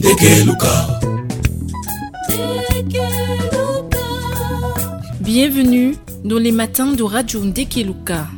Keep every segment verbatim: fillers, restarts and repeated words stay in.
Bienvenue dans les matins de Radio Ndekeluka.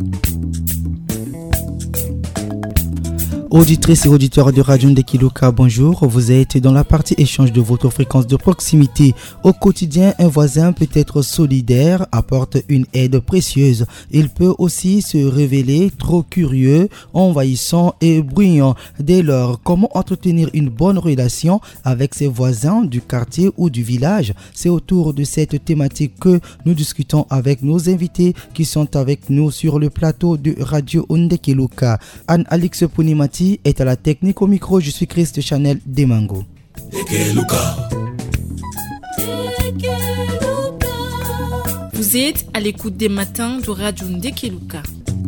Auditrices et auditeurs de Radio Ndekeluka, bonjour. Vous êtes dans la partie échange de votre fréquence de proximité. Au quotidien, un voisin peut être solidaire, apporte une aide précieuse. Il peut aussi se révéler trop curieux, envahissant et bruyant. Dès lors, comment entretenir une bonne relation avec ses voisins du quartier ou du village? C'est autour de cette thématique que nous discutons avec nos invités qui sont avec nous sur le plateau de Radio Ndekeluka. Anne-Alix Pounimati est à la technique. Au micro, je suis Christ Chanel Demango. Vous êtes à l'écoute des matins de Radio Ndekeluka.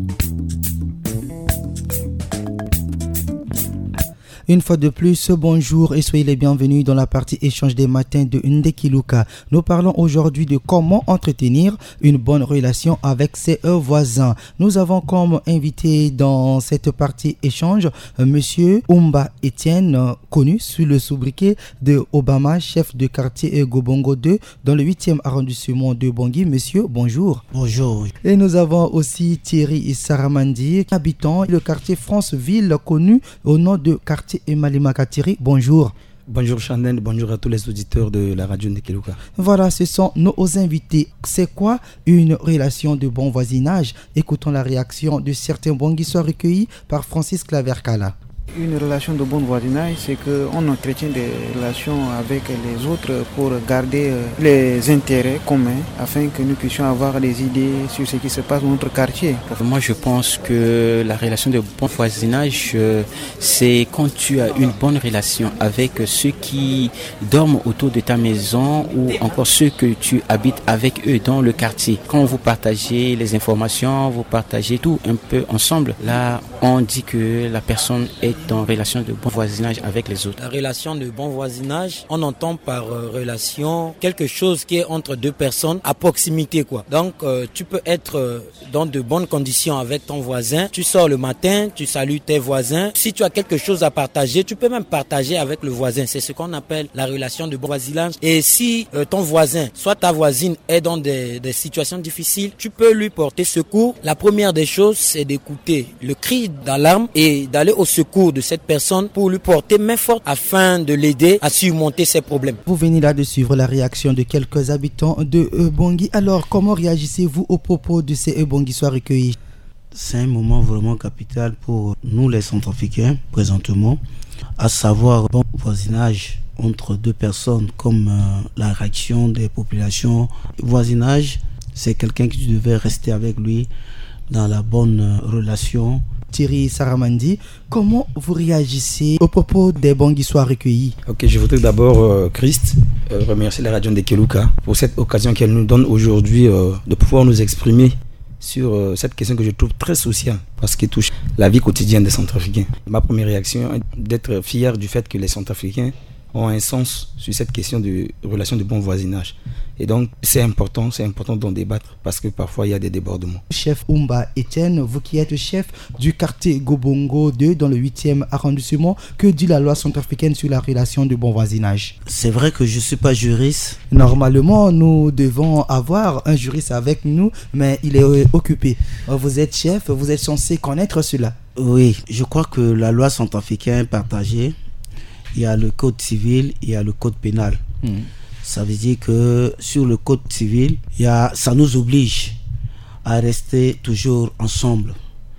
Une fois de plus, bonjour et soyez les bienvenus dans la partie échange des matins de Ndekeluka. Nous parlons aujourd'hui de comment entretenir une bonne relation avec ses voisins. Nous avons comme invité dans cette partie échange Monsieur Umba Etienne, connu sous le sobriquet de Obama, chef de quartier Gobongo deux dans le huitième arrondissement de Bangui. Monsieur, bonjour. Bonjour. Et nous avons aussi Thierry Saramandi, habitant le quartier Franceville, connu au nom de quartier et Malima Thierry, bonjour. Bonjour Chanel, bonjour à tous les auditeurs de la radio Ndekeluka. Voilà, ce sont nos invités. C'est quoi une relation de bon voisinage? Écoutons la réaction de certains Banguissois recueillis par Francis Clavercala. Une relation de bon voisinage, c'est qu'on entretient des relations avec les autres pour garder les intérêts communs afin que nous puissions avoir des idées sur ce qui se passe dans notre quartier. Moi, je pense que la relation de bon voisinage, c'est quand tu as une bonne relation avec ceux qui dorment autour de ta maison ou encore ceux que tu habites avec eux dans le quartier. Quand vous partagez les informations, vous partagez tout un peu ensemble, là, on dit que la personne est en relation de bon voisinage avec les autres. La relation de bon voisinage, on entend par euh, relation quelque chose qui est entre deux personnes à proximité, quoi. Donc euh, tu peux être euh, dans de bonnes conditions avec ton voisin. Tu sors le matin, tu salues tes voisins. Si tu as quelque chose à partager, tu peux même partager avec le voisin. C'est ce qu'on appelle la relation de bon voisinage. Et si euh, ton voisin, soit ta voisine, est dans des, des situations difficiles, tu peux lui porter secours. La première des choses, c'est d'écouter le cri d'alarme et d'aller au secours de cette personne pour lui porter main forte afin de l'aider à surmonter ses problèmes. Vous venez là de suivre la réaction de quelques habitants de Bangui. Alors, comment réagissez-vous aux propos de ces Banguissois recueillis? C'est un moment vraiment capital pour nous les Centrafricains présentement, à savoir bon voisinage entre deux personnes comme euh, la réaction des populations. Voisinage, c'est quelqu'un qui devait rester avec lui dans la bonne euh, relation. Thierry Saramandi, comment vous réagissez aux propos des Banguissois recueillis? Ok, je voudrais d'abord, euh, Christ, euh, remercier la radio Ndekeluka pour cette occasion qu'elle nous donne aujourd'hui euh, de pouvoir nous exprimer sur euh, cette question que je trouve très sociale parce qu'elle touche la vie quotidienne des Centrafricains. Ma première réaction est d'être fier du fait que les Centrafricains ont un sens sur cette question de relation de bon voisinage. Et donc, c'est important, c'est important d'en débattre parce que parfois, il y a des débordements. Chef Umba Etienne, vous qui êtes chef du quartier Gobongo deux dans le huitième arrondissement, que dit la loi centrafricaine sur la relation de bon voisinage? C'est vrai que je ne suis pas juriste. Normalement, nous devons avoir un juriste avec nous, mais il est occupé. Vous êtes chef, vous êtes censé connaître cela. Oui, je crois que la loi centrafricaine est partagée. Il y a le code civil, il y a le code pénal. Mmh. Ça veut dire que sur le code civil, il y a, ça nous oblige à rester toujours ensemble,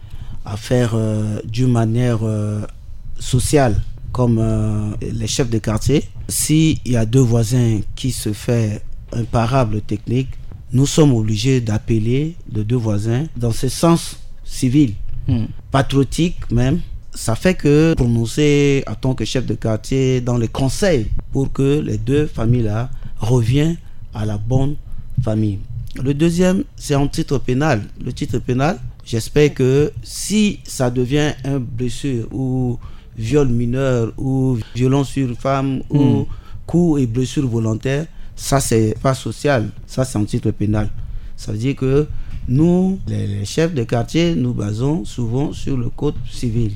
à faire euh, d'une manière euh, sociale, comme euh, les chefs de quartier. S'il y a deux voisins qui se font imparable technique, nous sommes obligés d'appeler les deux voisins dans ce sens civil, mmh. patriotique même. Ça fait que prononcer en tant que chef de quartier dans les conseils pour que les deux familles-là reviennent à la bonne famille. Le deuxième, c'est en titre pénal. Le titre pénal, j'espère que si ça devient un blessure ou viol mineur ou violence sur femme mmh. ou coup et blessure volontaire, ça c'est pas social, ça c'est en titre pénal. Ça veut dire que nous, les chefs de quartier, nous basons souvent sur le code civil.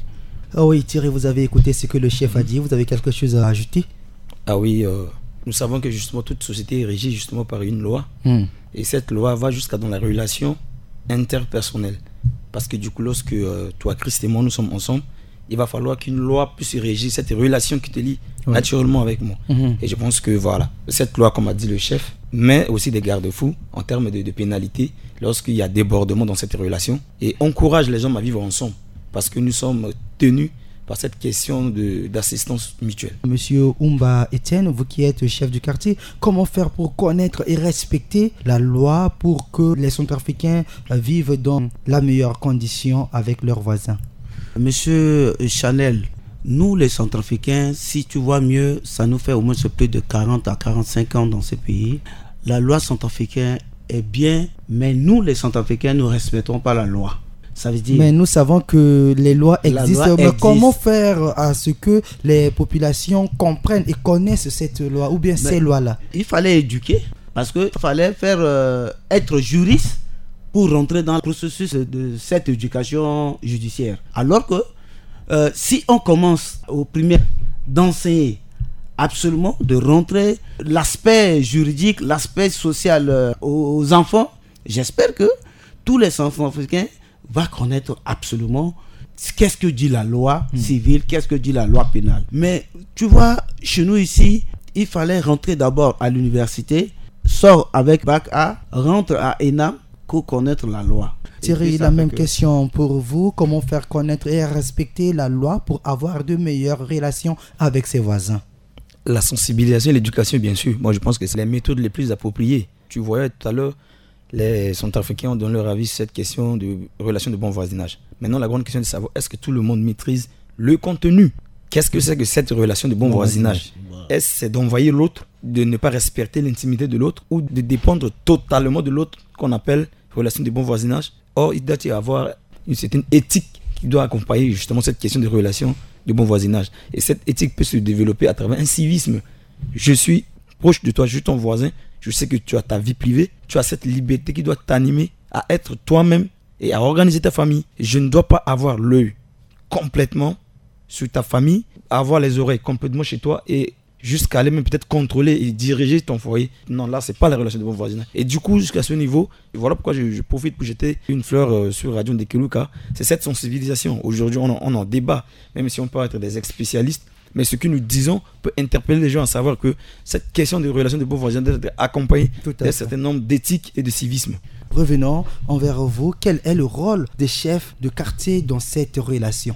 Oh oui, Thierry, vous avez écouté ce que le chef a dit. Vous avez quelque chose à ajouter? Ah oui, euh, nous savons que justement toute société est régie justement par une loi. Mm. Et cette loi va jusqu'à dans la relation interpersonnelle. Parce que du coup, lorsque euh, toi, Christ et moi, nous sommes ensemble, il va falloir qu'une loi puisse régir cette relation qui te lie oui. naturellement avec moi. Mm-hmm. Et je pense que voilà, cette loi, comme a dit le chef, met aussi des garde-fous en termes de, de pénalité lorsqu'il y a débordement dans cette relation et encourage les hommes à vivre ensemble. Parce que nous sommes tenus par cette question de, d'assistance mutuelle. Monsieur Oumba Etienne, vous qui êtes chef du quartier, comment faire pour connaître et respecter la loi pour que les Centrafricains vivent dans la meilleure condition avec leurs voisins? Monsieur Chanel, nous les Centrafricains, si tu vois mieux, ça nous fait au moins plus de quarante à quarante-cinq ans dans ce pays. La loi centrafricaine est bien, mais nous les Centrafricains ne respectons pas la loi. Ça veut dire, mais nous savons que les lois existent. Loi mais existe. Comment faire à ce que les populations comprennent et connaissent cette loi ou bien mais ces lois-là? Il fallait éduquer parce qu'il fallait faire euh, être juriste pour rentrer dans le processus de cette éducation judiciaire. Alors que euh, si on commence au primaire d'enseigner absolument, de rentrer l'aspect juridique, l'aspect social euh, aux enfants, j'espère que tous les enfants africains va connaître absolument qu'est-ce que dit la loi mmh. civile, qu'est-ce que dit la loi pénale. Mais tu vois, chez nous ici, il fallait rentrer d'abord à l'université, sort avec bac A, rentre à ENAM pour connaître la loi. Thierry, la même que... question pour vous. Comment faire connaître et respecter la loi pour avoir de meilleures relations avec ses voisins? La sensibilisation et l'éducation, bien sûr. Moi, je pense que c'est les méthodes les plus appropriées. Tu voyais tout à l'heure, les Centrafricains ont donné leur avis sur cette question de relation de bon voisinage. Maintenant, la grande question est de savoir, est-ce que tout le monde maîtrise le contenu? Qu'est-ce que c'est que cette relation de bon, bon voisinage? voisinage Est-ce que c'est d'envoyer l'autre, de ne pas respecter l'intimité de l'autre ou de dépendre totalement de l'autre qu'on appelle relation de bon voisinage? Or, il doit y avoir une certaine éthique qui doit accompagner justement cette question de relation de bon voisinage. Et cette éthique peut se développer à travers un civisme. Je suis proche de toi, je suis ton voisin. Je sais que tu as ta vie privée, tu as cette liberté qui doit t'animer à être toi-même et à organiser ta famille. Je ne dois pas avoir l'œil complètement sur ta famille, avoir les oreilles complètement chez toi et jusqu'à aller même peut-être contrôler et diriger ton foyer. Non, là, c'est pas la relation de bon voisinage. Et du coup, jusqu'à ce niveau, voilà pourquoi je, je profite pour jeter une fleur euh, sur Radio Ndekeluka. C'est cette sensibilisation. Aujourd'hui, on en, on en débat, même si on peut être des ex-spécialistes. Mais ce que nous disons peut interpeller les gens à savoir que cette question de relation de bon voisinage doit être accompagnée d'un certain nombre d'éthique et de civisme. Revenons envers vous. Quel est le rôle des chefs de quartier dans cette relation?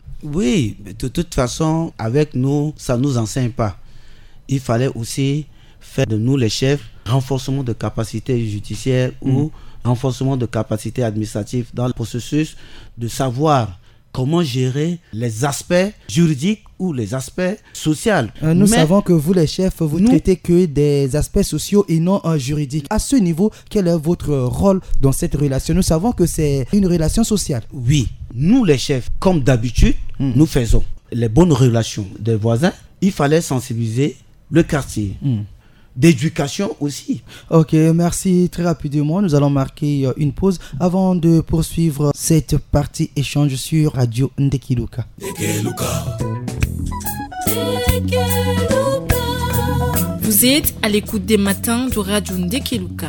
Oui, de toute façon, avec nous, ça ne nous enseigne pas. Il fallait aussi faire de nous les chefs renforcement de capacités judiciaires mmh. ou renforcement de capacités administratives dans le processus de savoir comment gérer les aspects juridiques ou les aspects sociaux. Euh, nous Mais savons que vous, les chefs, vous ne traitez que des aspects sociaux et non euh, juridiques. À ce niveau, quel est votre rôle dans cette relation? Nous savons que c'est une relation sociale. Oui, nous, les chefs, comme d'habitude, mm. nous faisons les bonnes relations des voisins. Il fallait sensibiliser le quartier. Mm. D'éducation aussi. Ok, merci. Très rapidement, nous allons marquer une pause avant de poursuivre cette partie échange sur Radio Ndekeluka. Vous êtes à l'écoute des matins de Radio Ndekeluka.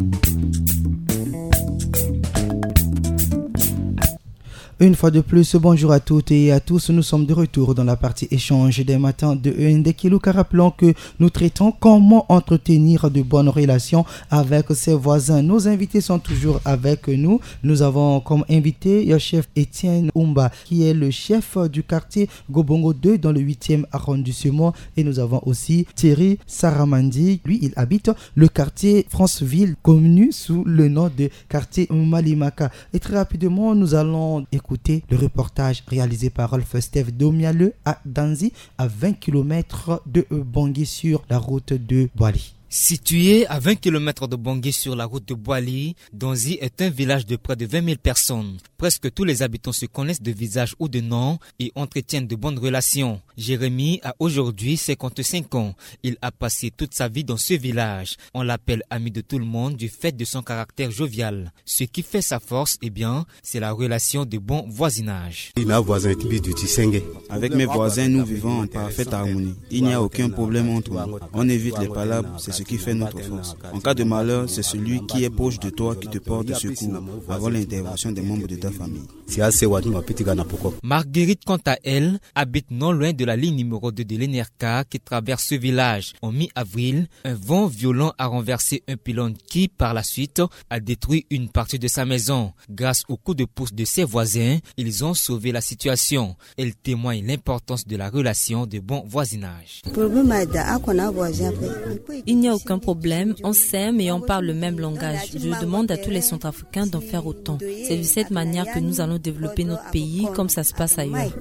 Une fois de plus, bonjour à toutes et à tous. Nous sommes de retour dans la partie échange des matins de Ndekeluka. Rappelons que nous traitons comment entretenir de bonnes relations avec ses voisins. Nos invités sont toujours avec nous. Nous avons comme invité le chef Etienne Oumba, qui est le chef du quartier Gobongo deux dans le huitième arrondissement. Et nous avons aussi Thierry Saramandi. Lui, il habite le quartier Franceville, connu sous le nom de quartier Malimaka. Et très rapidement, nous allons écouter Écoutez le reportage réalisé par Rolf Steve Domiale à Danzi, à vingt kilomètres de Bangui sur la route de Boali. Situé à vingt kilomètres de Bangui sur la route de Boali, Donzi est un village de près de vingt mille personnes. Presque tous les habitants se connaissent de visage ou de nom et entretiennent de bonnes relations. Jérémy a aujourd'hui cinquante-cinq ans. Il a passé toute sa vie dans ce village. On l'appelle ami de tout le monde du fait de son caractère jovial. Ce qui fait sa force, eh bien, c'est la relation de bon voisinage. Avec mes voisins, nous vivons en parfaite harmonie. Il n'y a aucun problème entre nous. On évite les palabres, c'est ce qui fait notre force. En cas de malheur, c'est celui qui est proche de toi qui te porte de secours avant l'intervention des membres de ta famille. Marguerite, quant à elle, habite non loin de la ligne numéro deux de l'E N E R C A qui traverse ce village. En mi-avril, un vent violent a renversé un pylône qui, par la suite, a détruit une partie de sa maison. Grâce au coup de pouce de ses voisins, ils ont sauvé la situation. Elle témoigne l'importance de la relation de bon voisinage. Il n'y a aucun problème, on s'aime et on parle le même langage. Je demande à tous les Centrafricains d'en faire autant. C'est de cette manière que nous allons développer notre pays comme ça se passe ailleurs.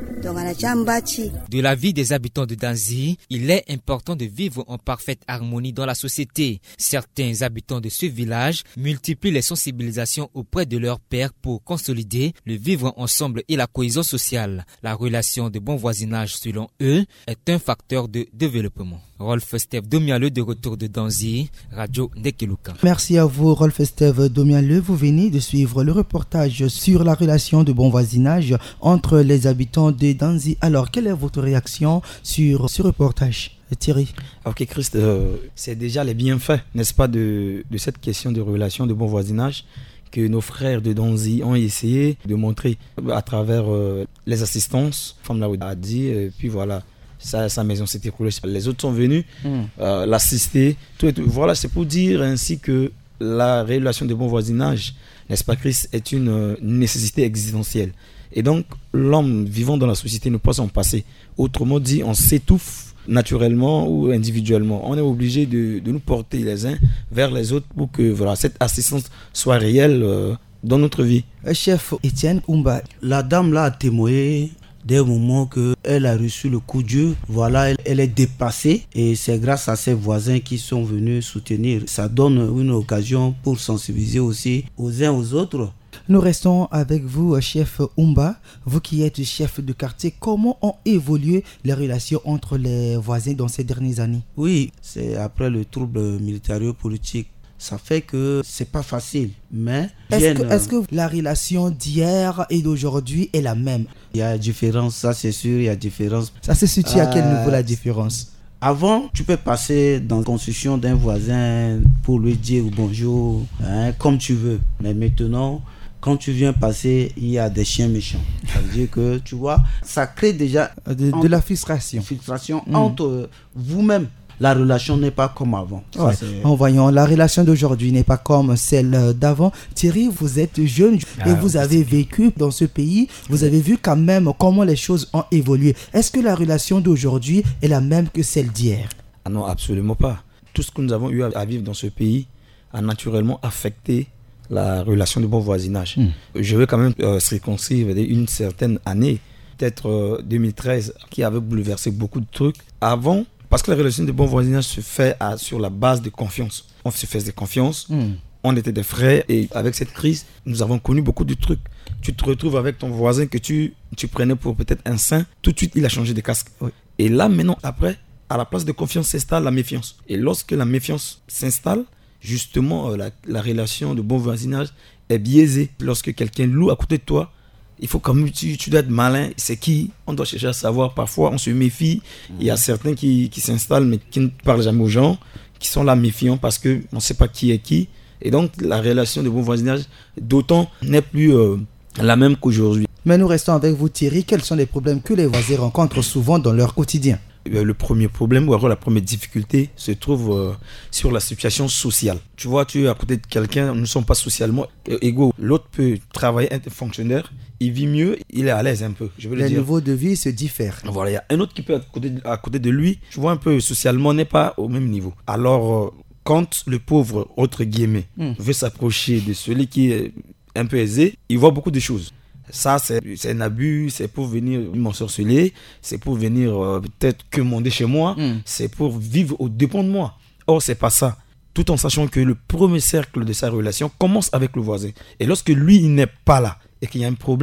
De la vie des habitants de Danzi, il est important de vivre en parfaite harmonie dans la société. Certains habitants de ce village multiplient les sensibilisations auprès de leurs pairs pour consolider le vivre ensemble et la cohésion sociale. La relation de bon voisinage, selon eux, est un facteur de développement. Rolf Steve Domialeux de retour de Danzi, Radio Ndekeluka. Merci à vous, Rolf Steve Domialeux. Vous venez de suivre le reportage sur la relation de bon voisinage entre les habitants de Danzi. Alors, quelle est votre réaction sur ce reportage, Thierry? Ok, Christ, euh, c'est déjà les bienfaits, n'est-ce pas, de, de cette question de relation de bon voisinage que nos frères de Danzi ont essayé de montrer à travers euh, les assistances, comme l'a dit, et puis voilà. Sa, sa maison s'est écroulée. Les autres sont venus mm. euh, l'assister. Tout, tout. Voilà, c'est pour dire ainsi que la relation de bon voisinage, n'est-ce pas, Chris, est une euh, nécessité existentielle. Et donc, l'homme vivant dans la société ne peut s'en passer. Autrement dit, on s'étouffe naturellement ou individuellement. On est obligé de, de nous porter les uns vers les autres pour que voilà, cette assistance soit réelle euh, dans notre vie. Chef Étienne Oumba. La dame là a témoigné dès le moment qu'elle a reçu le coup de Dieu, voilà, elle, elle est dépassée et c'est grâce à ses voisins qui sont venus soutenir. Ça donne une occasion pour sensibiliser aussi aux uns aux autres. Nous restons avec vous, chef Oumba. Vous qui êtes chef de quartier, comment ont évolué les relations entre les voisins dans ces dernières années? Oui, c'est après le trouble militaro-politique. Ça fait que c'est pas facile, mais... Est-ce que, est-ce que la relation d'hier et d'aujourd'hui est la même? Il y a différence, ça c'est sûr, il y a différence. Ça se situe euh, à quel niveau la différence? Avant, tu peux passer dans la construction d'un voisin pour lui dire bonjour, hein, comme tu veux. Mais maintenant, quand tu viens passer, il y a des chiens méchants. Ça veut dire que, tu vois, ça crée déjà... De, entre, de la frustration. Frustration mmh. entre euh, vous-même. La relation n'est pas comme avant. Ça, ouais. En voyant, la relation d'aujourd'hui n'est pas comme celle d'avant. Thierry, vous êtes jeune ah, et vous avez vécu dans ce pays. Vous avez vu quand même comment les choses ont évolué. Est-ce que la relation d'aujourd'hui est la même que celle d'hier? Ah non, absolument pas. Tout ce que nous avons eu à vivre dans ce pays a naturellement affecté la relation de bon voisinage. Mmh. Je veux quand même euh, circonscrire une certaine année, peut-être euh, deux mille treize, qui avait bouleversé beaucoup de trucs. Avant, parce que la relation de bon voisinage se fait à, sur la base de confiance. On se faisait confiance, mmh. on était des frères et avec cette crise, nous avons connu beaucoup de trucs. Tu te retrouves avec ton voisin que tu, tu prenais pour peut-être un saint, tout de suite il a changé de casque. Oui. Et là maintenant, après, à la place de confiance s'installe la méfiance. Et lorsque la méfiance s'installe, justement, euh, la, la relation de bon voisinage est biaisée. Lorsque quelqu'un loue à côté de toi, il faut quand même, tu, tu dois être malin. C'est qui? On doit chercher à savoir. Parfois, on se méfie. Mmh. Il y a certains qui, qui s'installent, mais qui ne parlent jamais aux gens, qui sont là méfiants parce qu'on ne sait pas qui est qui. Et donc, la relation de bon voisinage, d'autant, n'est plus euh, la même qu'aujourd'hui. Mais nous restons avec vous, Thierry. Quels sont les problèmes que les voisins rencontrent souvent dans leur quotidien? Le premier problème ou alors la première difficulté se trouve euh, sur la situation sociale. Tu vois, tu es à côté de quelqu'un, nous ne sommes pas socialement égaux. L'autre peut travailler, être fonctionnaire, il vit mieux, il est à l'aise un peu. Je veux le le dire. niveau de vie se diffère. Voilà, il y a un autre qui peut être à côté de, à côté de lui, tu vois un peu socialement, n'est pas au même niveau. Alors, euh, quand le pauvre, entre guillemets, mm. veut s'approcher de celui qui est un peu aisé, il voit beaucoup de choses. Ça, c'est, c'est un abus, c'est pour venir m'ensorceler, c'est pour venir euh, peut-être commander chez moi, mm. c'est pour vivre au dépens de moi. Or, c'est pas ça. Tout en sachant que le premier cercle de sa relation commence avec le voisin. Et lorsque lui, il n'est pas là et qu'il y a un problème,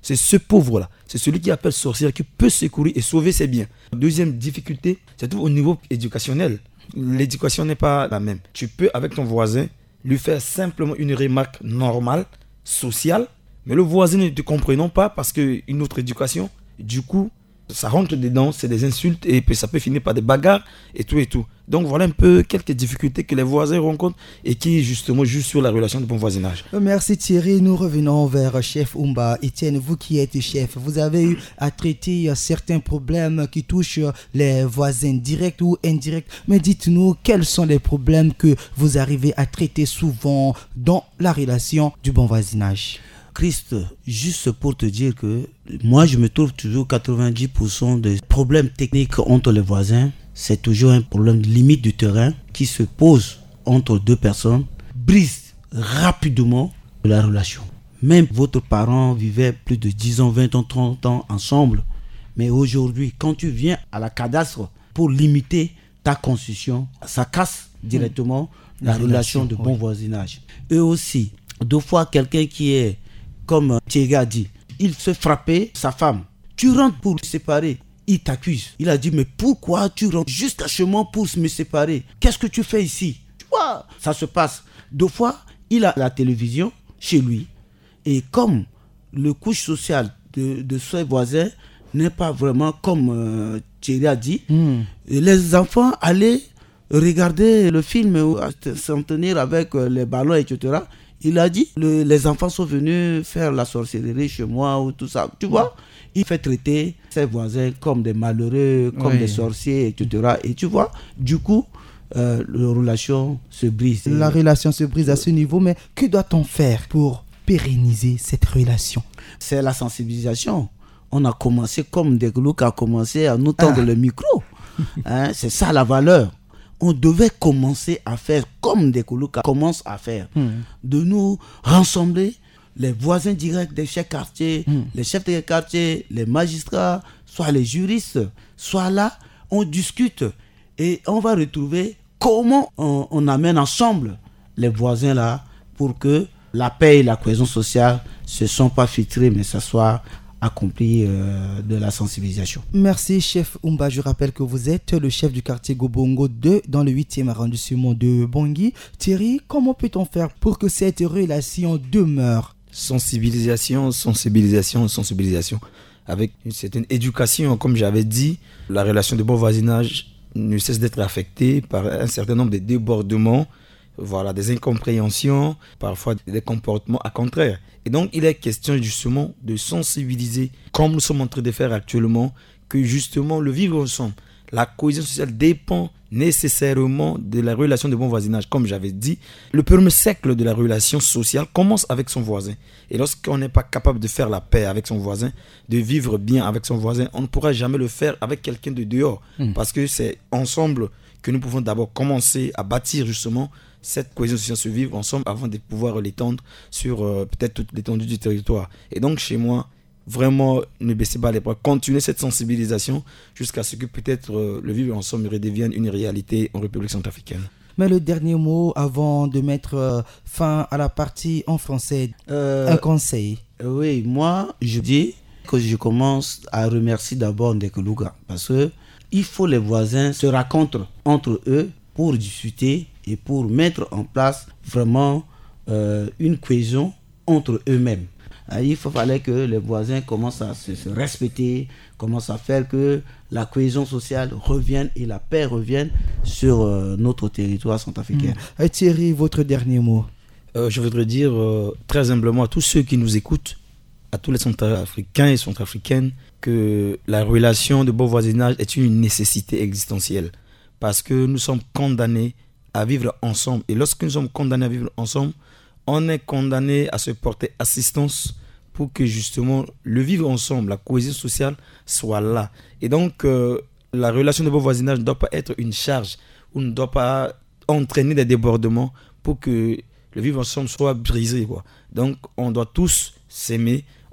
C'est ce pauvre-là, c'est celui qui appelle sorcière, qui peut secourir et sauver ses biens. Deuxième difficulté, c'est tout au niveau éducationnel. L'éducation n'est pas la même. Tu peux, avec ton voisin, lui faire simplement une remarque normale, sociale, mais le voisin ne te comprenant pas parce qu'une autre éducation, du coup, ça rentre dedans, c'est des insultes et puis ça peut finir par des bagarres et tout et tout. Donc voilà un peu quelques difficultés que les voisins rencontrent et qui justement jouent sur la relation de bon voisinage. Merci Thierry, nous revenons vers chef Oumba. Etienne, vous qui êtes chef, vous avez eu à traiter certains problèmes qui touchent les voisins directs ou indirects. Mais dites-nous, quels sont les problèmes que vous arrivez à traiter souvent dans la relation du bon voisinage? Christ, juste pour te dire que moi je me trouve toujours quatre-vingt-dix pour cent des problèmes techniques entre les voisins, c'est toujours un problème de limite du terrain qui se pose entre deux personnes, brise rapidement la relation. Même votre parent vivait plus de dix ans, vingt ans, trente ans ensemble, mais aujourd'hui quand tu viens à la cadastre pour limiter ta construction, ça casse directement mmh. la, la relation, relation de bon oui. voisinage. Eux aussi, deux fois quelqu'un qui est comme Thierry a dit, il se frappait sa femme. Tu rentres pour te séparer, il t'accuse. Il a dit, mais pourquoi tu rentres jusqu'à chez moi pour me séparer? Qu'est-ce que tu fais ici? Tu vois, ça se passe. Deux fois, il a la télévision chez lui. Et comme le couche social de, de ses voisins n'est pas vraiment comme euh, Thierry a dit, mm. les enfants allaient regarder le film, s'en tenir avec les ballons, et cetera. Il a dit, le, les enfants sont venus faire la sorcellerie chez moi ou tout ça. Tu vois, il fait traiter ses voisins comme des malheureux, comme oui. des sorciers, et cetera. Et tu vois, du coup, euh, la relation se brise. La relation se brise à ce niveau, mais que doit-on faire pour pérenniser cette relation? C'est la sensibilisation. On a commencé comme Deklouk a commencé à nous tendre ah. le micro. Hein, c'est ça la valeur. On devait commencer à faire comme des Koulouka commencent à faire, mmh. de nous rassembler les voisins directs des chefs de quartier, mmh. les chefs de quartier, les magistrats, soit les juristes, soit là, on discute et on va retrouver comment on, on amène ensemble les voisins là pour que la paix et la cohésion sociale ne se sont pas filtrées, mais ça soit accompli euh, de la sensibilisation. Merci chef Oumba, je rappelle que vous êtes le chef du quartier Gobongo deux dans le huitième arrondissement de Bangui. Thierry, comment peut-on faire pour que cette relation demeure? Sensibilisation, sensibilisation, sensibilisation. Avec une certaine éducation, comme j'avais dit, la relation de bon voisinage ne cesse d'être affectée par un certain nombre de débordements, voilà, des incompréhensions, parfois des comportements à contraire. Et donc, il est question justement de sensibiliser, comme nous sommes en train de faire actuellement, que justement le vivre ensemble, la cohésion sociale dépend nécessairement de la relation de bon voisinage. Comme j'avais dit, le premier cercle de la relation sociale commence avec son voisin. Et lorsqu'on n'est pas capable de faire la paix avec son voisin, de vivre bien avec son voisin, on ne pourra jamais le faire avec quelqu'un de dehors. Mmh. Parce que c'est ensemble que nous pouvons d'abord commencer à bâtir justement cette cohésion sociale, se vivre ensemble avant de pouvoir l'étendre sur euh, peut-être toute l'étendue du territoire. Et donc chez moi, vraiment ne baissez pas les bras, continuez cette sensibilisation jusqu'à ce que peut-être euh, le vivre ensemble redevienne une réalité en République centrafricaine. Mais le dernier mot avant de mettre euh, fin à la partie en français, euh, un conseil. Oui, moi je dis que je commence à remercier d'abord Ndeklouga parce que il faut les voisins se rencontrent entre eux pour discuter et pour mettre en place vraiment euh, une cohésion entre eux-mêmes. Il fallait que les voisins commencent à se, se respecter, commencent à faire que la cohésion sociale revienne et la paix revienne sur euh, notre territoire centrafricain. Mmh. Et Thierry, votre dernier mot. euh, Je voudrais dire euh, très humblement à tous ceux qui nous écoutent, à tous les centrafricains et centrafricaines, que la relation de bon voisinage est une nécessité existentielle. Parce que nous sommes condamnés à vivre ensemble. Et lorsque nous sommes condamnés à vivre ensemble, on est condamné à se porter assistance pour que justement le vivre ensemble, la cohésion sociale soit là. Et donc, euh, la relation de bon voisinage ne doit pas être une charge ou ne doit pas entraîner des débordements pour que le vivre ensemble soit brisé, quoi. Donc, on doit tous s'aimer,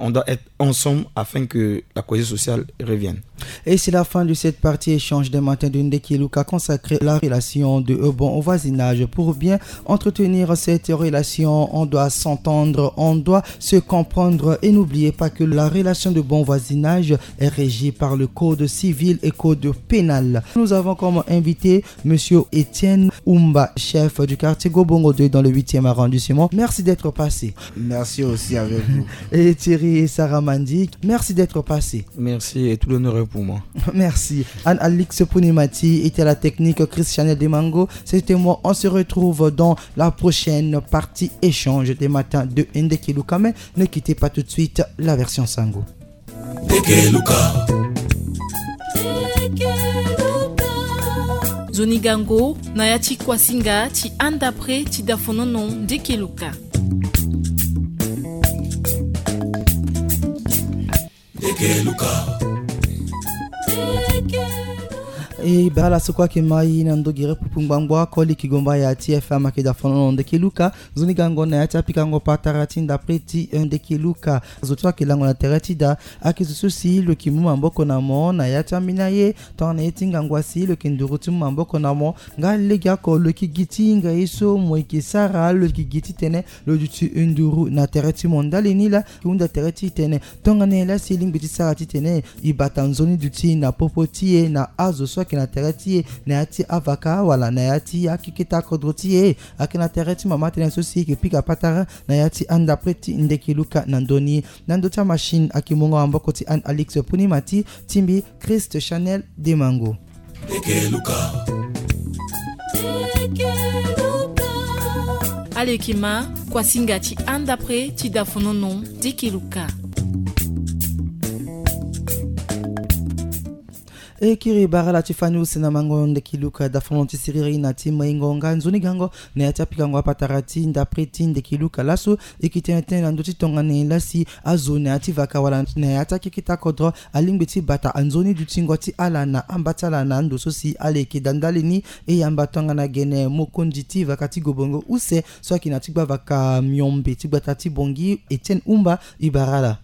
on doit être ensemble afin que la cohésion sociale revienne. Et c'est la fin de cette partie échange des matins de Ndeki Luka consacrée à la relation de bon voisinage. Pour bien entretenir cette relation, on doit s'entendre, on doit se comprendre et n'oubliez pas que la relation de bon voisinage est régie par le code civil et code pénal. Nous avons comme invité monsieur Étienne Oumba, chef du quartier Gobongo deux dans le huitième arrondissement. Merci d'être passé. Merci aussi avec vous. Et Thierry Saramandi, merci d'être passé. Merci et tout l'honneur est pour moi. Merci. Anne-Alix Pounimati était la technique Christiane Demango. C'était moi. On se retrouve dans la prochaine partie échange des matins de Ndeki Luka. Mais ne quittez pas tout de suite la version Sango. Ndeki Luka. Zonigango, Nayati Kwasinga, Ti Andapre, Ti Dafononon, Ndeki Luka. Ndeki Luka. E bala sokwa ke mai na ndogire pupumbangwa koli kigomba ya T F M ke da fono Ndeki Luka zuni gango na ya pikango patarati ndapre ti Ndeki Luka zotwa ke lango na terati da akizusu si le kimu mamboko na mo na ya tamina ye tone tingangwa si le kindurutu mamboko na mo nga lega ko le kigiti nga iso mo ikisara le kigiti tene le dutu nduru na terati mondali ni la kunda terati tene tonga ne la si lingbiti sarati tene ibata nzoni duti na popoti na azo so na terati na ati avaka wala na ati akikita kodroti akina terati mama tena sosi ke pika patara na ati anda preti Ndeki Luka nandoni nandota machine akimongo amboko ti an Alix Pounimati timbi Christ Chanel Demango. Ndeki Luka. Alekima Kwasinga ti andapre ti dafononon Ndeki Luka. E kiri bara la tifani usina mango Ndeki Luka da fonti siriri na tima ingonga nzuni gango na yata pikango patarati ndapreti Ndeki Luka laso ekitente na ndoti tongane lasi azone ati vakawala na yata kikita kodro alimbeti bata anzoni dutingo ti ala na ambatala na ndo sosi aleki dandalini e yamba tongana gene mokonditi vakati Gobongo use so kina tigba vaka myombe tigba tati bongi Etienne Oumba ibarala.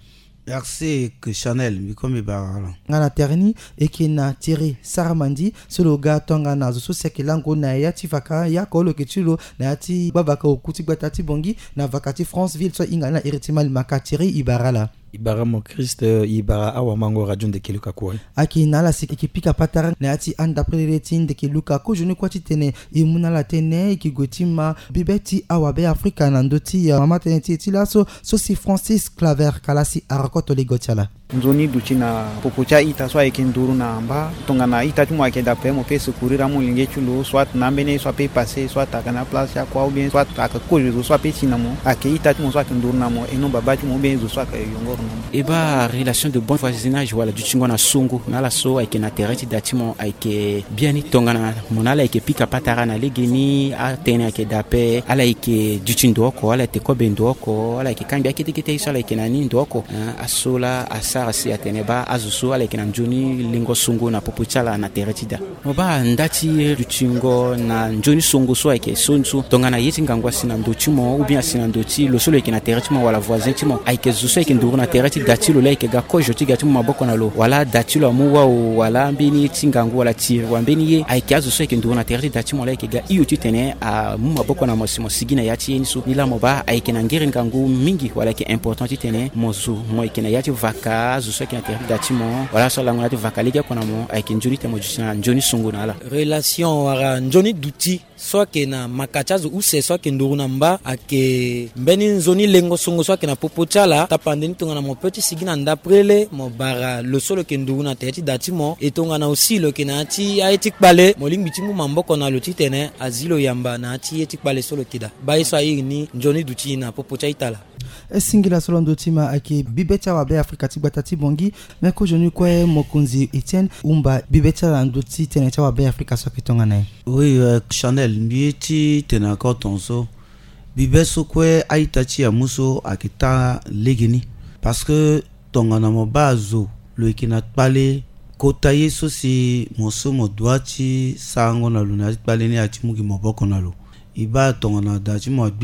Merci que Chanel mi comme barala ngana terni ekina Thierry Saramandi solo gato ngana zo seke lango na ya tifaka ya kolo ketulo na ati babaka okuti batati bongi na vakati Franceville so ingana eritimal makatiri ibarala Ibara mo Christ ibara awa mango radio Ndeki Luka kwa aki nala siki pika patara na ati anda preletin Ndeki Luka ko joni kwati tene imuna la tene ki gotima bibeti awa be Afrika na ndoti ya mama tene ti laso so si Francis Claver kalasi arakoto le gotala nzoni duchi na popocha ita so ayeke nduru na amba tongana ita ti mo ayeke dape mo peut secourir amo linge chulo soit na mbene soit peut passer soit akana place ya kwa ou bien soit aka kojo soit peut tinamo ake ita ti mo soit nduru na mo eno baba ti mo bien zo soit yongo et bah relation de bon voisinage voilà du tingo na songo na la so ayeke na tereti datimo ayeke bien tongana monala ayeke pika patara na legeni a tene ayeke dape ala ayeke du tindoko ala te ko bendoko ala ayeke kangi ayeke tekete so ala ayeke na ni ndoko asola asa asi ateneba azusu ala kina njoni lingo sungu na popuchala na teretida oba ndati rutingo na njoni sungu so ake sonsu tongana yeti ngangwa sina ndochimo ou bien sina ndoti lo solo kina teretimo wala voisin timo ake zusu ake nduru na tereti datilo la ake ga kojo tiga timo maboko na lo wala datilo amuwa wala mbini tingangu wala tir wa mbini ye ake azusu ake nduru na tereti datimo la ake ga iyo titene a mu maboko na mosimo sigina yati yensu nila moba ake na ngiri ngangu mingi wala ke important titene mozu mo ake na yati vaka azusu ake na tereti datimo wala so lango na vakalika kona mo ake njuri temo jusina njoni sungu na la relation wara njoni duti so ke na makachazo use so ke nduru na mba ake mbeni nzoni lengo sungu so ke na popochala tapandeni tonga na mo petit sigina ndaprele mo bara lo solo ke nduru na tereti datimo etonga na aussi lo ke na ati aeti kpale mo lingbi mu mamboko na lo titene azilo yamba na ati eti kpale solo kida bai so ayi ni njoni duti na popocha itala singila solo ndotima ake bibeta wa be Afrika tibatati bongi meko jonu kwa mokunzi Etienne Oumba bibeta la ndoti tene wa be Afrika so kitonga nae. Oui, euh, Chanel mieti tena ko tonso bibeso kwe aitachi ya muso akita legeni parce que tonga na mobazo lo ikina pale kota yeso si moso modwachi sango na luna pale ni ati mugi moboko na lo iba tonga na dachi mo bi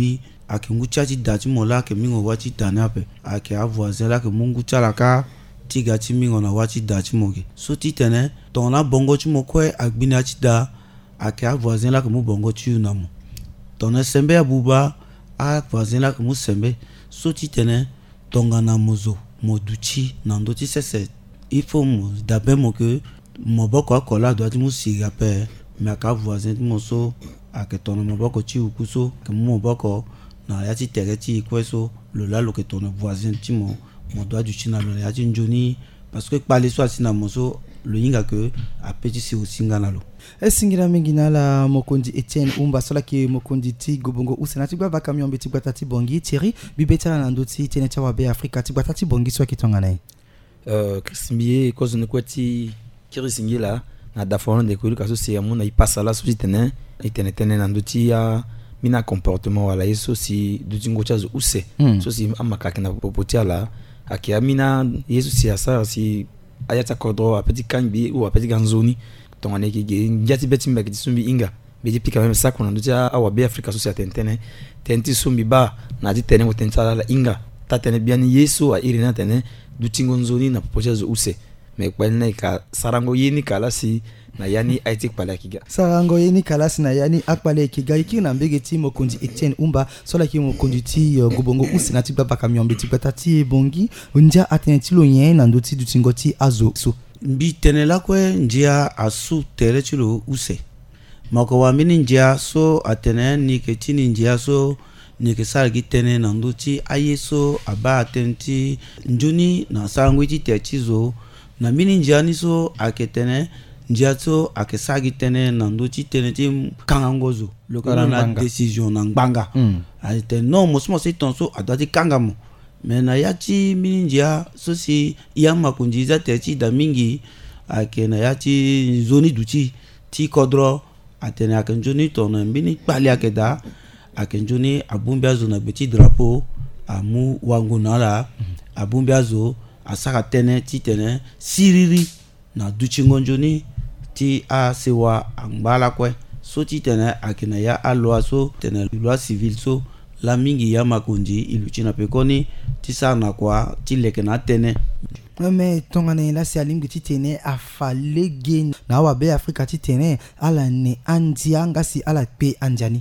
ake ngucha ti da ti mo la ke mingo wa ti tane ape ake a voisin la ke mungu cha la ka ti ga ti mingo na wa ti da ti mo ge so ti tene ton la bongo ti mo kwe agbini ti da ake a voisin la ke mu bongo ti yu na mo ton sembe abuba a voisin la ke mu sembe so ti tene tonga na mozo mo duchi na ndo ti sese il faut mo dabe mo ke mo boko akola do ti mu siga pe me aka voisin ti mo so ake ton mo boko ti ukuso ke mo boko na ya ti tere ti kweso lo la lo ke ton voisin ti mo mo doit du china lo ya ti njoni parce que parler so asina mo so lo yinga ke a petit si usinga na lo esingira mengina la mokondi Etienne Umba sola ki mokondi ti gobongo usenati gwa bakamyon beti gwa tati bongi Thierry bibetala na ndoti tene cha wabe Afrika ti gwa tati bongi so ki tonga nai euh Christmie cause ne kwati kiri singila na dafon de ko ka so se amuna ipasa la so tene itene tene na ndoti ya mina comportement wala yeso si dutingo chazo use mm. so si amaka na popotia la akia mina yeso si asa si ayata kodro apeti kanbi ou apeti ganzoni ton ane ki njati beti mbeki tisumbi inga beti pika même ça qu'on a dit à wabe Afrika so si atentene tenti sumbi ba na di tene ko tentala la inga ta tene bien yeso a irina tene dutingo nzoni na popotia zo use mais kwa nina ka sarango yini kala si na yani aitik pala kiga sarango yeni kalasi na yani akpale kiga iki na mbege ti mokondi Etienne Umba sola ki mokondi ti uh, gobongo usina ti baba kamyombe ti tati bongi ndia atenti lo yen na ndoti du tingoti azo so mbi tenela kwe njia asu tere ti lo use mako wa mini njia so atene ni ke ti ni njia so ni ke sar gi tene na ndoti ayeso aba atenti njuni na sarango ti te ti zo na mini njia ni so aketene njiato akesagi tene na ndoti tene ti kangangozo le kana na décision na ngbanga mm. ate no mosmo se tonso adati kangamo mais na yati minjia so si yama kunjiza teti da mingi akena yati zoni duti ti kodro atene akenjoni tono mbini pali akeda akenjoni abumbia zo na beti drapeau amu wangu na la abumbia zo asaka tene ti tene siriri na duchi ngonjoni ti a sewa angbala kwe so ti tene akina ya aloa so tene loi civil so la mingi ya makunji iluchina pekoni ti sa na kwa ti leke na tene mais tongane la si alimgi ti tene afalege na wabe Afrika ti tene ala ne andia ngasi ala pe anjani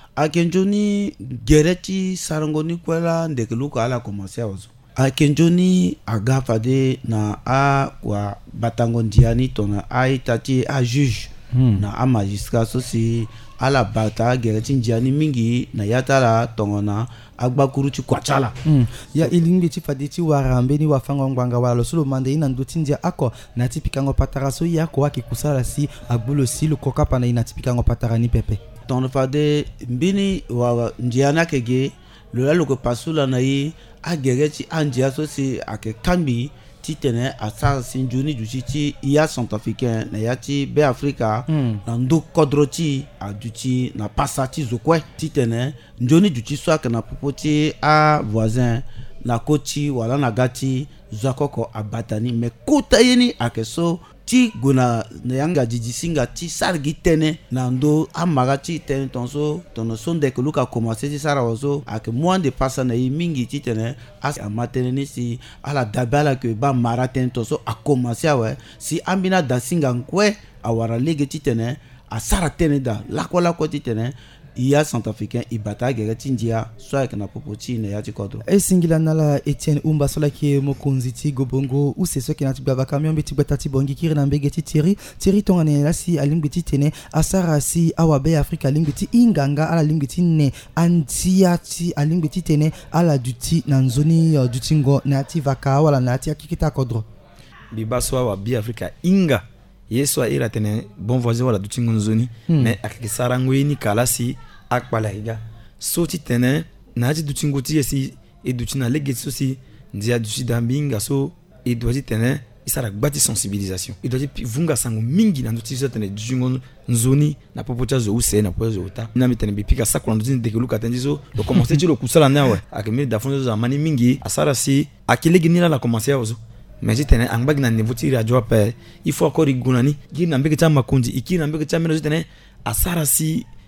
akenjoni gereti sarangoni kwela ndekeluka ala commencer azo akenjoni agafade na a kwa batango ndiani tona a itati a juge hmm. na a magistrat so si ala bata gereti ndiani mingi na yatala tongona agbakuru ti kwachala hmm. ya ilingi ti fade ti warambe ni wafanga ngwanga wala lo solo mande ina ndoti ndia ako na tipikango patara so ya ko akikusala si agbulo si lo kokapa na ina tipikango patara ni pepe ton fade mbini wa ndiana kege lo la lo ko pasula na yi agereti andia so si ake kambi ti tene asa sinjuni du ti ya centrafricain na yati be Afrika mm. na ndo kodroti aduti na pasati zokwe ti tene njoni du ti so ake na popoti a voisin na koti wala na gati zakoko abatani me kota yeni ake so ti gona na yanga jijisinga ti sargi tene na ndo amaga ti tene tonso tono sonde ke luka commencer ti sara wazo ake moins de passa na yi mingi ti tene as amatene ni si ala dabala ke ba mara tene tonso a commencer awe si ambina da singa nkwe awara lege ti tene a sara tene da lako lako ti tene iya centrafricain ibata gereti ndia so avec na popoti na yati kodro e singila nala Etienne Umba sola ki mokonzi ti gobongo ou c'est ce qui na tibaba camion beti batati bongi kiri na mbege ti Thierry Thierry tongane la si alimbi ti tene asara si awabe Afrika alimbi ti inganga ala alimbi ti ne antia ti alimbi ti tene ala duti na nzoni uh, dutingo na ti vaka wala na ti akikita kodro bibaso awabe Afrika inga yeso a ira tene bon voisin wala dutingo nzoni hmm. mais akikisara ngweni kala si akpala higa so ti tene na ti dutingo ti yesi e dutina lege so si ndia duti dambinga so e doit ti tene isara gbati sensibilisation e doit ti vunga sango mingi na duti so tene dutingo nzoni na popocha zo use na popocha zo ta na mi tene bipika sakula duti de keluka tendi so lo commencer ti lo kusala nawe akemi da fonzo za mani mingi asara si akilegi nila la commencer ozo mais si tene angbagi na niveau ti radio pe il faut encore rigunani gi na mbeke cha makundi iki na mbeke cha meno tene asara si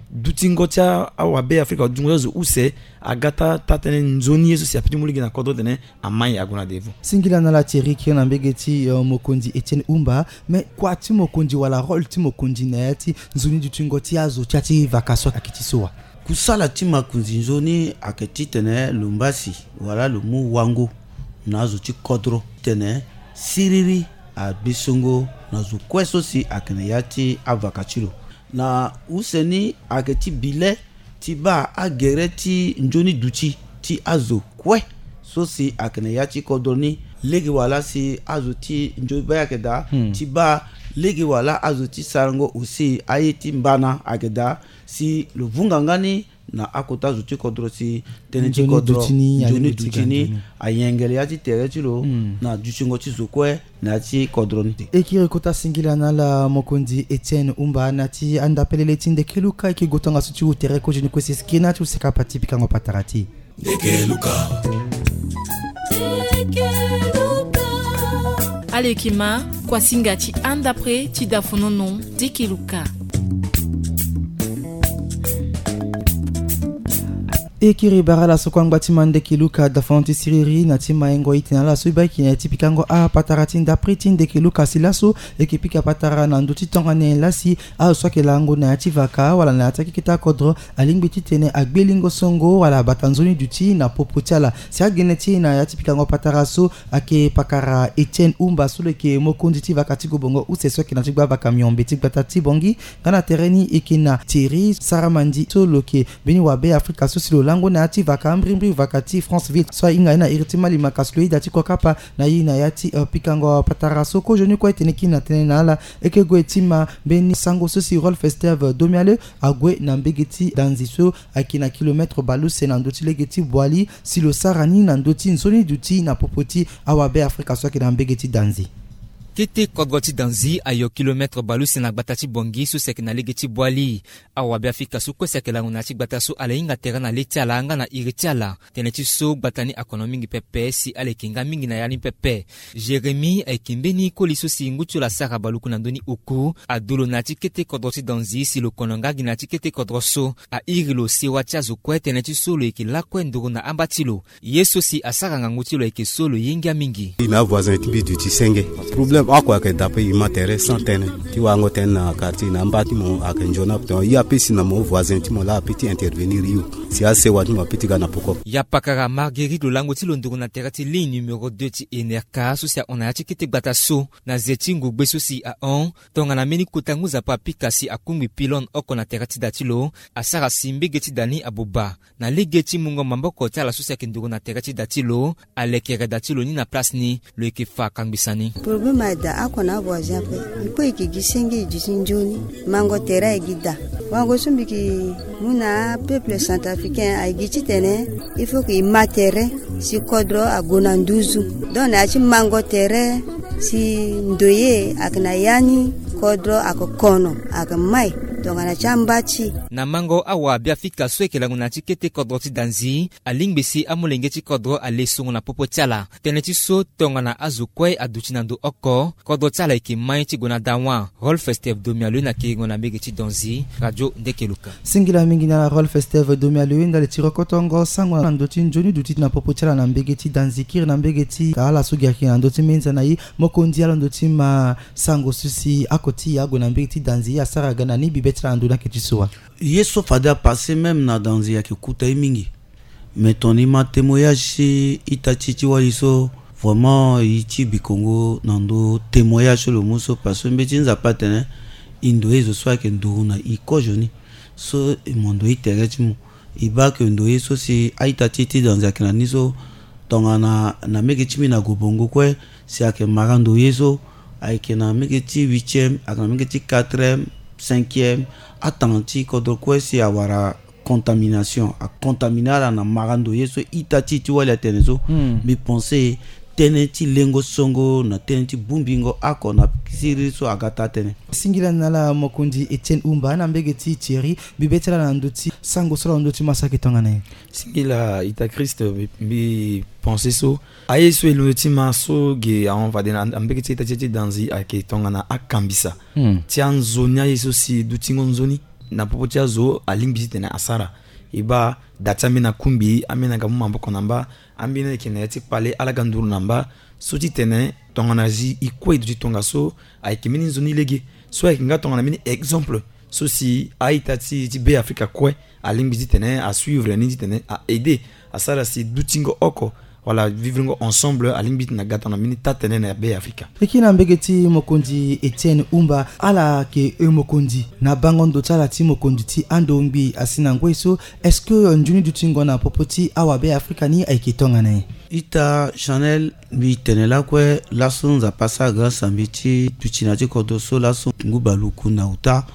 dutingotia awabe Afrika dungozo use agata tatene nzoni yeso si apiti muligi na kodo tene amai aguna devu singila na la Thierry qui na mbegeti uh, mokonzi Etienne Umba mais kwa ti mokonzi wala rôle ti mokonzi na ti nzoni dutingotia azo chati vacation akitisoa kusala ti makonzi nzoni aketi tene lumbasi wala lumu wango nazo ti kodro tene siriri a bisongo nazo kweso si akene yati avakachilo na useni aketi bile ti ba agere ti njoni duchi ti azo kwe so si akene yati kodoni legi wala si azo ti njo ba akeda hmm. ti ba legi wala azo ti sarango usi ayeti mbana akeda si luvunga ngani na akota zuti kodro si teneti kodro njoni duchini ayengele yati tere chilo mm. na duchingo ti zokwe na ti kodro ni ekiri kota singila na la mokonzi Etienne Umba na ti anda pelele tinde keluka ki gotanga suti utere ko jeni kwesi skina tu seka pati pikango patarati dekeluka alekima kwa singati anda pre ti dafonono dekeluka ekiri barala sokwangba timande kiluka da fonti siriri na timaengo itinala so ibaki na tipikango a patarati nda pritin de kiluka silaso ekipika patara na nduti tongane lasi a soke lango na tivaka wala na ataki kita kodro alingbi tene agbelingo songo wala batanzoni duti na popotala sia geneti na yatipikango pataraso ake pakara Etienne Umba sule ke mokondi tivaka tigo bongo use soke na tigba ba camion beti batati bongi kana tereni ekina Thierry Saramandi solo ke beni wabe Afrika so silo lango na ati vaka mbrimbi vakati Franceville so inga na iritima li makaslo dati kokapa na yi na yati uh, pikango patara soko joni kwa teneki na tenala eke go etima beni sango so si rôle festive domiale agwe na mbegeti danziso akina kilomètre balu senandoti legeti boali silo sarani na ndoti nzoni duti na popoti awabe Afrika so ke na mbegeti danzi Kete kodgoti danzi ayo kilometre balu sena gbatati bongi su sek na legeti boali awabe Afrika su ko sek la ngunati gbatasu ale inga terra na letiala anga na iritiala teneti so gbatani economic pepe si ale kinga mingi na yani pepe Jeremy ekimbeni ko liso si ngutu la sara balu kuna ndoni oku adulo nati kete kodgoti danzi si lo kononga ginati kete kodroso a irilo si wacha zo ko teneti so lo ekila ko nduru na ambatilo yeso si asara ngangutilo eke solo yinga mingi ina voisin tibi du tisenge problème akwa ke dape imatere centaine ti wango ten na quartier na mbati mo akenjona to ya pesi na mo voisin ti mo la petit intervenir yu si ase watu ma petit gana poko ya pakara Marguerite Lolango ti londuru na terati ligne numéro deux ti Enerka so si ona ya kete gbata so na zetingo gbeso si a on tonga na meni kotangu za papika si akumbi pilon oko na terati datilo asara simbe geti dani abuba na legeti mungo mamboko tala so si kenduru na terati datilo alekere datilo ni na place ni lo ekefa kangbisani problème da akona voisin pe ipo ikigisengi jisinjoni mango tera egida wango sumbiki muna peuple centrafricain aigiti tene il faut que matere si kodro agona nduzu don achi mango tere si ndoye akna yani kodro akokono akamai dongana chambachi na mango awa biafika sweke la ngunati kete kodro ti danzi alingbesi amulengeti kodro alesungu na popotiala teneti so tongana azukwe aduchinando oko kodro tala iki maiti gona dawa rôle festive domialu na kingo na megeti danzi radio ndekeluka singila mingi na rôle festive domialu ndale tiro kotongo sango na ndoti njoni duti na popotiala na mbegeti danzi kir na mbegeti ala sugia ki na ndoti menza na yi mokondi ala ndoti ma sango susi akoti ya gona mbegeti danzi ya sara gana ni bibe anduna ketiswa yeso fada passer même na danzi ya kikuta mingi mais ton ima témoignage itachichi waliso vraiment ichi bikongo nando témoignage le muso parce que mbetsinza patene indo ezo soit que nduna ikojoni so mondo iterechimo iba que ndo yeso si aitachichi danzi ya kinaniso tonga na na megechimi na gobongo kwe si ake marando yeso aike na megechi huitième akana megechi quatrième cinquième attenti kodro kwesi awara contamination a contaminar na marando yeso itati ti wala tenezo mm. mi penser teneti lengo songo na teneti bumbingo ako na kisiri so agata tene singila nala mokundi Etienne Umba na mbegeti Thierry bibetela na nduti sango solo nduti masaki tongane singila ita Christ bi penser so ayeso eluti maso ge on va dena mbegeti ita tete danzi ake tongana akambisa mm. ti anzonia yeso si dutingo nzoni na popotia zo alimbi tena asara iba data mina kumbi amina gamu mambo konamba ambina kineti pale ala ganduru namba soti tene tonganazi ikwe du tongaso aikimini zoni legi so aikinga tongana mini exemple so si aitati ti be Africa kwe alimbi tene à suivre ni tene à aider asara si dutingo oko voilà vivre ensemble alimbi na gata na mini tatene na be Africa ekina mbegeti mokondi Etienne Umba ala ke e mokondi na bangondo tsala ti mokondi ti andongbi asina ngweso est-ce que njuni dutingo na popoti awa be Africa ni aikitonga na ita Chanel bi tenela kwe laso za pasa grâce à mbiti tuchina ti kodoso laso ngubalu kuna uta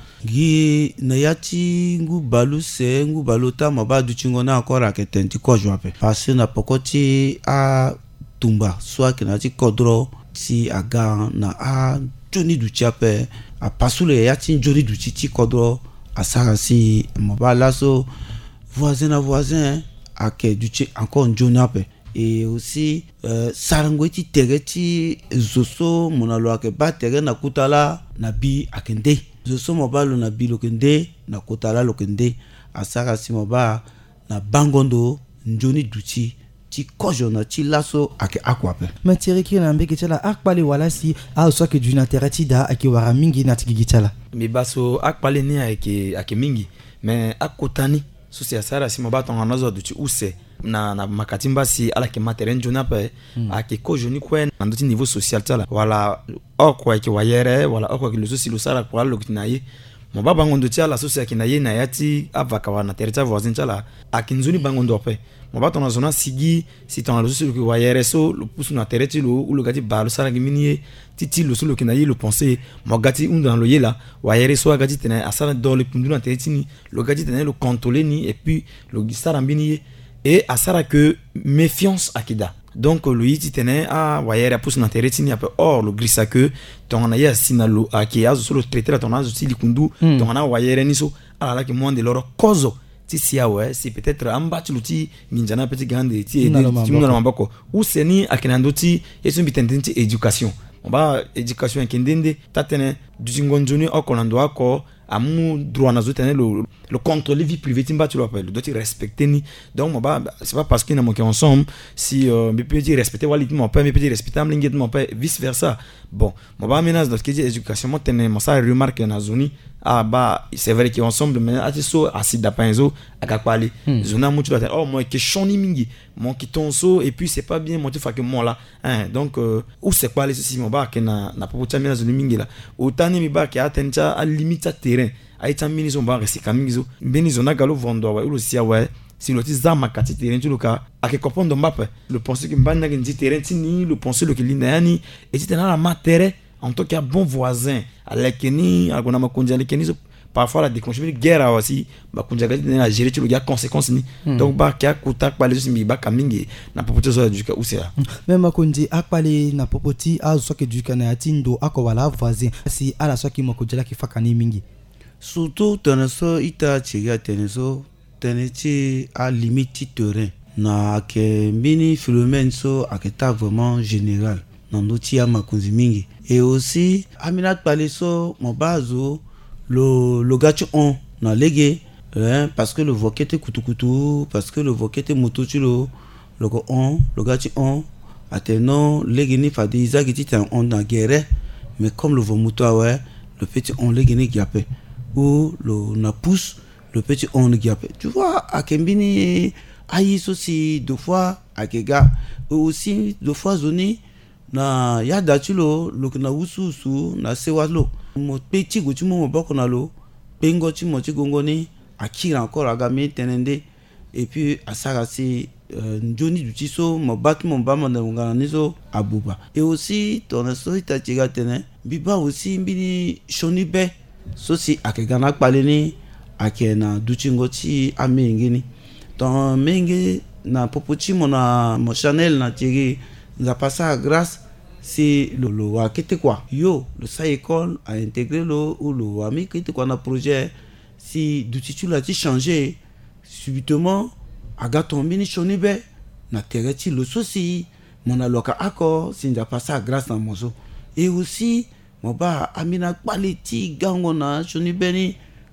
gi na yati ngubalu se ngubalu ta maba duchingo na encore aketenti ko jwape parce na pokoti a tumba soit que na ti kodro si aga na a joni du chape a pasule yati joni du ti kodro a sarasi maba laso voisin à voisin ake du chi encore joni ape et aussi euh, sarangweti tereti zoso monalo ake ba tere na kutala na bi akende zoso mobalo na bi lokende na kutala lokende asaka si moba na bangondo njoni duti ti kojo na ti laso ake akwape materi ki na mbeke tala akpale wala si a so ke du na tereti da ake wara mingi na tigi tala mi baso akpale ni ake ake mingi mais akotani so si asara si moba tonga nazo duti use na na makatimba si ala ke materen jona pe mm. ake ko joni kwen na ndoti niveau social tala wala okwa ke wayere wala okwa ke luso si lusara kwa lo kitinaye mo baba ngondo tala so si akinaye na yati avaka wana terita voisin tala akinzuni bangondo pe mo ba tona zona sigi si tona luso si wayere so lo pusu na tereti lo u lo gati ba lo sara giminie titi lo so lo kinaye lo penser mo gati un dans lo yela wayere so gati tena asara dans le pundu na tereti ni lo gati tena lo contrôler ni et puis lo sara mbini et à ça que méfiance akida donc le yiti tene a wayere pousse na tereti ni ape or le grisa que ton aya sinalo akia zo le traiter ton azo si likundu ton ana wayere ni so ala la que moins de leur cause ti sia ouais c'est peut-être amba ti luti minjana petit grande ti e ti mona mambako ou seni akinando ti yesu bitendenti éducation on ba éducation kindende tatene du ngonjoni okolando ako amu droit na zotene le le contrôle vie privée timba tu l'appelles doit tu respecter ni donc moi bah c'est pas parce qu'il n'a manqué ensemble si euh, mais peut dire respecter walid mon père mais peut dire respecter amlinguet mon père vice versa bon moi bah menace dans ce qui est éducation moi tene moi ça remarque na zoni ah bah c'est vrai qu'ils ensemble mais à so acide d'apenzo akakpali zona mu tu oh moi que choni mingi mon qui tonso et puis c'est pas bien moi tu fais que moi là hein donc euh, où c'est pas les ceci moi bah que na na popo chamina zoni mingi là autant mi bah qui atteindre à limite terrain aita mini zo ba resi kamingizo mbeni zo na galo vondo wa ulo sia wa si lo ti zama kati terrain tu loka ake kopondo mbape le penser que mbana ngi terrain ti ni le penser le que linani et ti na la matere en tant qu'un bon voisin alekeni algona makunja alekeni zo parfois la déclencher une guerre aussi ba kunja gadi na gérer tu le gars conséquences ni donc ba kia kuta pa les mi ba kamingi na popoti zo eduka usia même makunji akpale na popoti a so ke eduka na atindo akowala voisin si ala so ki makunja ki fakani mingi surtout teneso ita chiga teneso tenechi à limite terrain na ke mini phénomène so aketa vraiment général na ndoti ya makunzi mingi et aussi aminat paleso mon bazo le le gachi on na lege hein, parce que le voquete kutukutu parce que le voquete motochulo le on le gachi on ateno lege ni fadi izaki ti on na guerre mais comme le vomuto ouais le petit on lege ni giape ou le na pousse le petit on giape tu vois à kembini aïs aussi deux fois à kega aussi deux fois zoni na ya dachulo lo na ususu na sewalo mo petit go mo boko na lo pengo ti mo ti gongoni akira encore agami tenende et puis asarasi njoni du tiso mo bat mo ba mo ngana nizo abuba et aussi ton so ita tiga tene biba aussi mbini shonibe so si akegana kpaleni akena duchingo ti amengini ton menge na popoti mo na mo Chanel na tigi za passa grâce c'est le le wa kete quoi yo le sa école a intégré le ou le wa mi kete quoi na projet si du titre a changé subitement aga tombini shonibe na tereti le souci mon aloka accord si n'a pas ça grâce à mozo et aussi mon ba amina quality gangona shonibe ni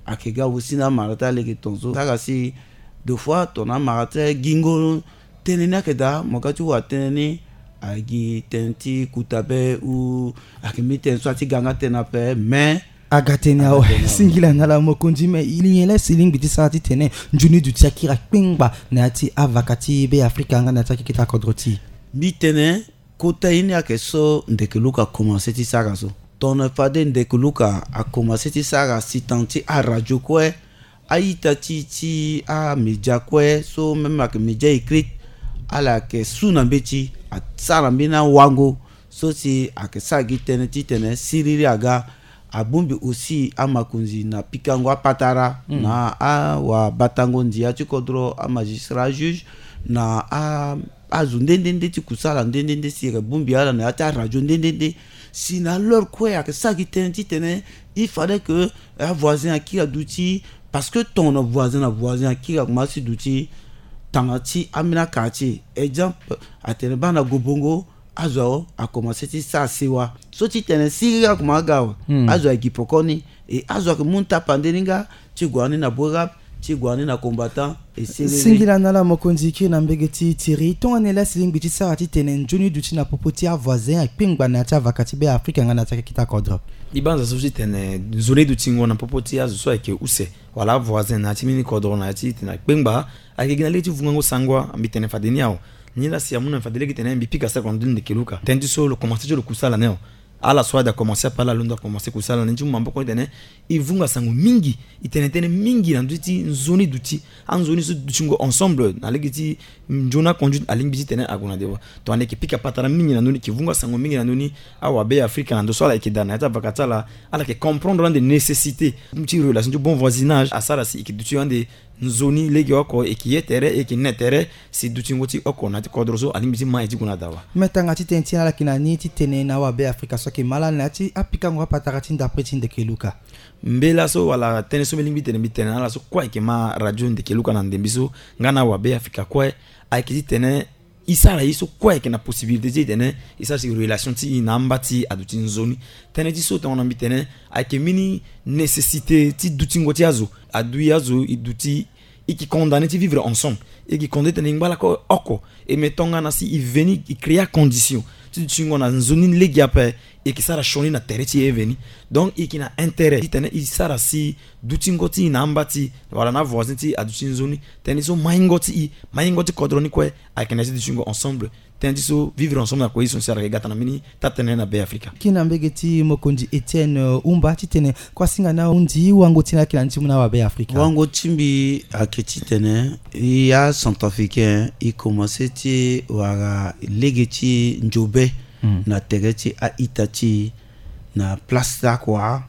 akega aussi na marata leki tonzo saka si deux fois ton marata gingo tenena keda mokati wa teneni agi tenti kutabe ou akimi ten swati ganga tenape mais agatenia singila nala mokonzi me ilinyele siling biti sati tene njuni du tiakira pingba na ati avakati be afrika nga na taki kita kodroti bitene kota ini akeso ndekeluka commencer ti saka so ton fade ndekeluka a commencer ti saka si tanti a radio kwe aita ti ti a media kwe so même ak media écrit ala ke suna beti a tsara mbina wango so si akesa gitene ti tene siriri aga abumbi aussi amakunzi na pikango apatara mm. na a wa batango ndia ti kodro a magistrat juge na a azu ndendende ti kusala ndendende si bumbi ala na ta radio ndendende si na leur quoi akesa gitene ti tene il fallait que un voisin qui a douti parce que ton voisin a voisin qui a commencé douti tangati amina kati exemple atene bana gobongo azo a commencé ti sa sewa so ti tene siria kuma gawa mm. azo gipokoni et azo ke munta pandelinga ti gwani na borap ti gwani na combattant et singila nala mokonzi ki na mbegeti tiri ton anela siling biti sa ti tene njuni duti na popoti a voisin ak pingba na ta vakati be afrika ngana ta kita kodro libanza so ti tene zone duti ngona popoti azo so ke use wala voisin na ti mini kodro na ti tene pingba ak gina leti vungo sangwa ambi tene fadeni ao nila si amuna fadele ki tene mbi pika sa kondine de keluka tendi so le commencer le kusala neo ala swada commencer par la lunda commencer kusala nji mambo ko tene ivunga sango mingi itene tene mingi na duti zone duti en zone so dutingo ensemble na legiti njona conduite alingi tene aguna dewa to ane ki pika patara mingi na noni ki vunga sango mingi na noni awa be afrika ndo so la ki dana ta bakatala ala ke comprendre des nécessités mti relation du bon voisinage asala si ki duti ande nzoni legi oko ekiyetere ekinetere si dutingoti oko na ti kodrozo alimbi ma eti kuna dawa metanga ti tentina la kinani ti tene na wa be afrika so ke mala na ti apika ngwa pataratin da pretin de keluka mbela so wala tene so melimbi tene bitene ala so kwa ke ma radio de keluka na ndembiso ngana wa be afrika kwa akiti tene isara iso kwa ke na possibilité ti tene isa si relation ti na mbati aduti nzoni tene ti so tona mbitene ake mini nécessité ti dutingo ti azo adui azo iduti iki condamné ti vivre ensemble et qui condamné tene ngala ko oko et metonga na si i veni i créer condition ti dutingo na nzoni legi ape et qui sara shoni na tere ti e veni donc et qui na intérêt ti tene isara si dutingo ti na mbati wala na voisin ti aduti nzoni tene so maingo ti i maingo ti kodroni kwe akena ti dutingo ensemble tandi so vivre ensemble na cohésion sociale regata na mini tatene na be afrika kina mbegeti mokonzi Etienne Umba titene kwa singa na undi wango tina kila ntimu na wa be afrika wango timbi aketi tene ya centrafricain i commencé ti wara legeti njobe mm. na tegeti a itati na place da kwa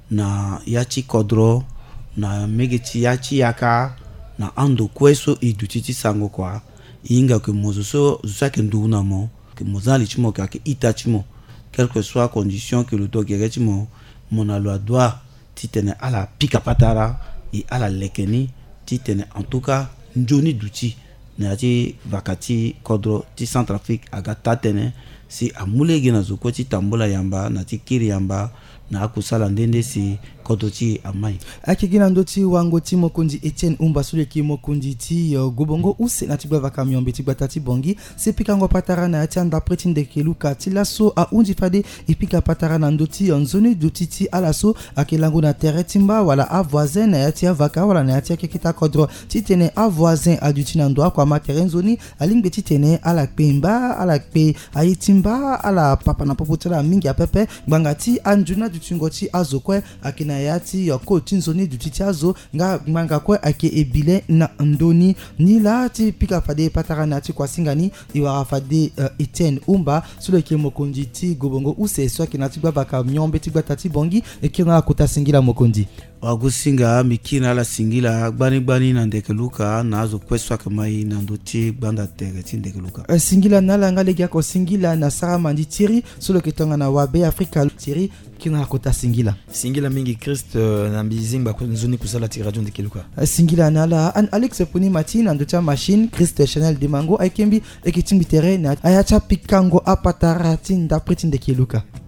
na yachi kodro na megeti yachi yaka na ando kweso idutiti sango kwa inga que mozo ça que nduna mo que mozali chimo ka ke itachimo quelle que soit condition que le dogere chimo mona loi doit titene ala pika patara et ala lekeni titene en tout cas njoni duti na ti vakati kodro ti Centrafrique agata tene si amulegi na zoko ti tambola yamba na ti kiri yamba na akusala ndende si kodoti amai akigina ndoti wango ti mokonzi Etienne Umba sule ki mokonzi ti uh, gobongo use na ti bava kamyombe ti batati bongi se pika ngo patara na ti anda pretin de keluka ti laso a undi fade e pika patara na ndoti nzoni duti ti alaso akelango na terre timba wala a voisin na ti avaka wala na ti akekita kodro ti tene a voisin a duti na ndo kwa ma terre nzoni alingbe ti tene ala pemba ala pe ayitimba ala papa na popotela mingi a pepe bangati anjuna dutingo ti azokwe akina yati yoko tinzoni dutiti azo nga manga kwe ake ebile na ndoni ni la ti pika fade patara na ti kwa singani iwa fade uh, Etienne Umba sule ke mokonzi ti gobongo use so ke na ti baka myombe ti batati bongi e ke na kota singila mokonzi wagusinga mikina la singila gbani gbani na ndekeluka na azo kweswa kamai na ndoti banda tere ti ndekeluka uh, singila na la ngale gya ko singila na sara mandi tiri sule ke tonga na wabe afrika tiri kina kota singila singila mingi Christ uh, na bizimba ko nzoni kusala ti radio ndekeluka uh, singila na la an Alex Puni Martin ando cha machine Christ Chanel de Mango aikembi ekitimbi terrain na ayacha pikango apatara tin da pretin ndekeluka